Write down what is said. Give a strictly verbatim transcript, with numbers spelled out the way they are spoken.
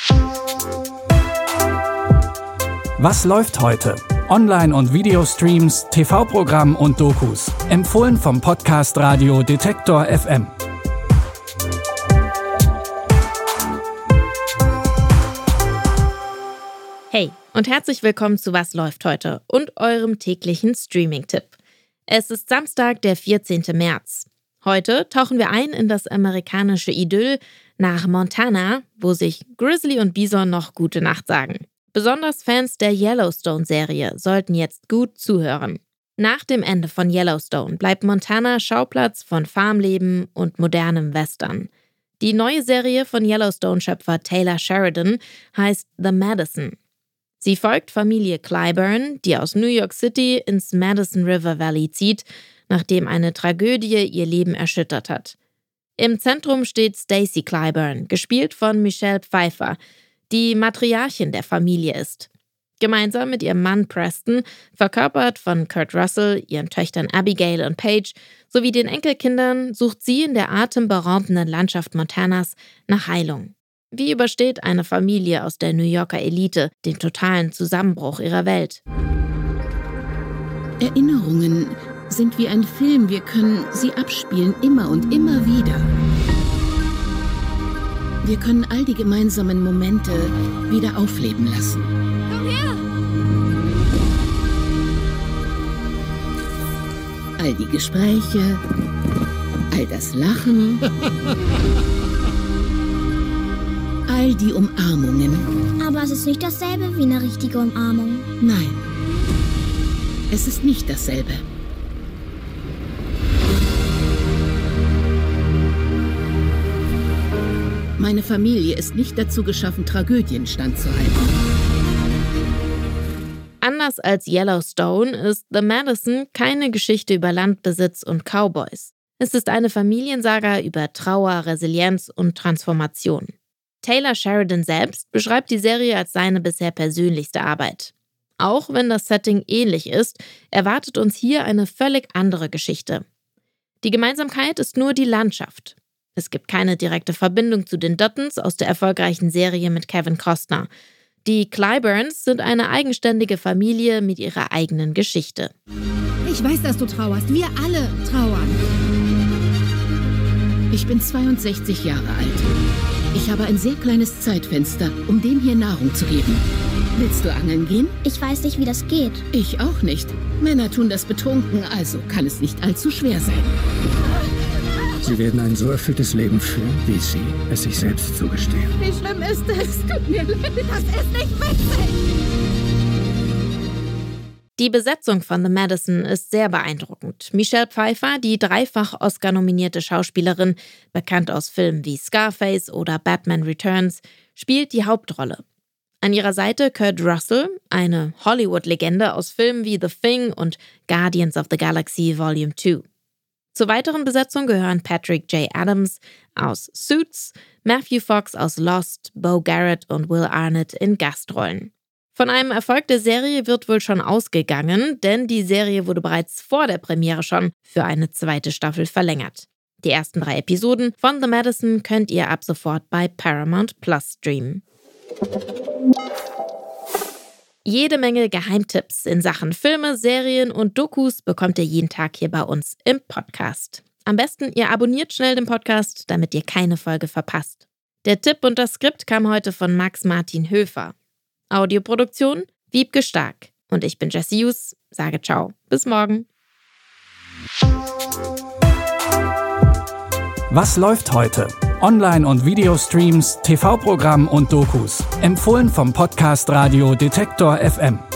Was läuft heute? Online- und Videostreams, T V-Programm und Dokus. Empfohlen vom Podcast Radio Detektor F M. Hey und herzlich willkommen zu Was läuft heute und eurem täglichen Streaming-Tipp. Es ist Samstag, der vierzehnten März. Heute tauchen wir ein in das amerikanische Idyll nach Montana, wo sich Grizzly und Bison noch gute Nacht sagen. Besonders Fans der Yellowstone-Serie sollten jetzt gut zuhören. Nach dem Ende von Yellowstone bleibt Montana Schauplatz von Farmleben und modernem Western. Die neue Serie von Yellowstone-Schöpfer Taylor Sheridan heißt The Madison. Sie folgt Familie Clyburn, die aus New York City ins Madison River Valley zieht, nachdem eine Tragödie ihr Leben erschüttert hat. Im Zentrum steht Stacy Clyburn, gespielt von Michelle Pfeiffer, die Matriarchin der Familie ist. Gemeinsam mit ihrem Mann Preston, verkörpert von Kurt Russell, ihren Töchtern Abigail und Paige, sowie den Enkelkindern, sucht sie in der atemberaubenden Landschaft Montanas nach Heilung. Wie übersteht eine Familie aus der New Yorker Elite den totalen Zusammenbruch ihrer Welt? Erinnerungen sind wie ein Film, wir können sie abspielen, immer und immer wieder. Wir können all die gemeinsamen Momente wieder aufleben lassen. Komm her! All die Gespräche, all das Lachen, all die Umarmungen. Aber es ist nicht dasselbe wie eine richtige Umarmung. Nein, es ist nicht dasselbe. Meine Familie ist nicht dazu geschaffen, Tragödien standzuhalten. Anders als Yellowstone ist The Madison keine Geschichte über Landbesitz und Cowboys. Es ist eine Familiensaga über Trauer, Resilienz und Transformation. Taylor Sheridan selbst beschreibt die Serie als seine bisher persönlichste Arbeit. Auch wenn das Setting ähnlich ist, erwartet uns hier eine völlig andere Geschichte. Die Gemeinsamkeit ist nur die Landschaft. Es gibt keine direkte Verbindung zu den Duttons aus der erfolgreichen Serie mit Kevin Costner. Die Clyburns sind eine eigenständige Familie mit ihrer eigenen Geschichte. Ich weiß, dass du trauerst. Wir alle trauern. Ich bin zweiundsechzig Jahre alt. Ich habe ein sehr kleines Zeitfenster, um dem hier Nahrung zu geben. Willst du angeln gehen? Ich weiß nicht, wie das geht. Ich auch nicht. Männer tun das betrunken, also kann es nicht allzu schwer sein. Sie werden ein so erfülltes Leben führen, wie Sie es sich selbst zugestehen. Wie schlimm ist es? Tut mir leid, das ist nicht witzig. Die Besetzung von The Madison ist sehr beeindruckend. Michelle Pfeiffer, die dreifach Oscar-nominierte Schauspielerin, bekannt aus Filmen wie Scarface oder Batman Returns, spielt die Hauptrolle. An ihrer Seite Kurt Russell, eine Hollywood-Legende aus Filmen wie The Thing und Guardians of the Galaxy Volume zwei. Zur weiteren Besetzung gehören Patrick J. Adams aus Suits, Matthew Fox aus Lost, Beau Garrett und Will Arnett in Gastrollen. Von einem Erfolg der Serie wird wohl schon ausgegangen, denn die Serie wurde bereits vor der Premiere schon für eine zweite Staffel verlängert. Die ersten drei Episoden von The Madison könnt ihr ab sofort bei Paramount Plus streamen. Jede Menge Geheimtipps in Sachen Filme, Serien und Dokus bekommt ihr jeden Tag hier bei uns im Podcast. Am besten, ihr abonniert schnell den Podcast, damit ihr keine Folge verpasst. Der Tipp und das Skript kam heute von Max Martin Höfer. Audioproduktion Wiebke Stark. Und ich bin Jessie Hughes, sage ciao, bis morgen. Was läuft heute? Online- und Videostreams, T V-Programm und Dokus. Empfohlen vom Podcast Radio Detektor F M.